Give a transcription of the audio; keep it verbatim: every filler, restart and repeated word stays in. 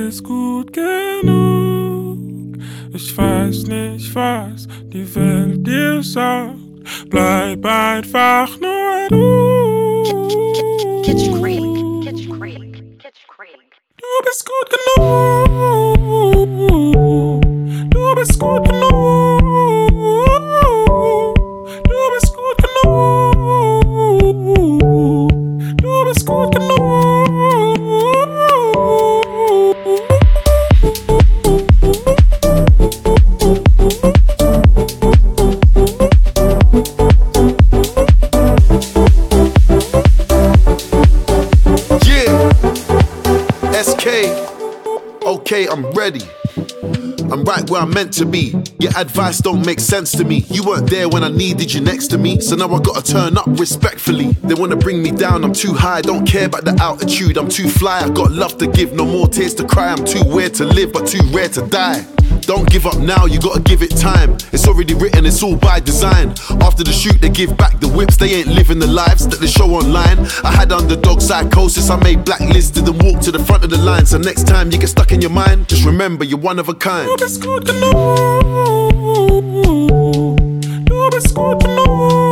bist gut genug. Ich weiß nicht, was die Welt dir sagt. Bleib einfach nur du. Kitsch Creek, Kitsch Creek, Kitsch Creek. Du bist gut genug. Du bist gut genug. Du bist gut genug. Du bist gut genug. Okay, I'm ready. I'm right where I'm meant to be. Your advice don't make sense to me. You weren't there when I needed you next to me, so now I gotta turn up respectfully. They wanna bring me down, I'm too high. Don't care about the altitude, I'm too fly. I got love to give, no more tears to cry. I'm too weird to live, but too rare to die. Don't give up now, you gotta give it time. It's already written, it's all by design. After the shoot, they give back the whips. They ain't living the lives that they show online. I had underdog psychosis, I made blacklisted and walked to the front of the line. So next time you get stuck in your mind, just remember you're one of a kind. Du bist gut genug. Du bist gut genug.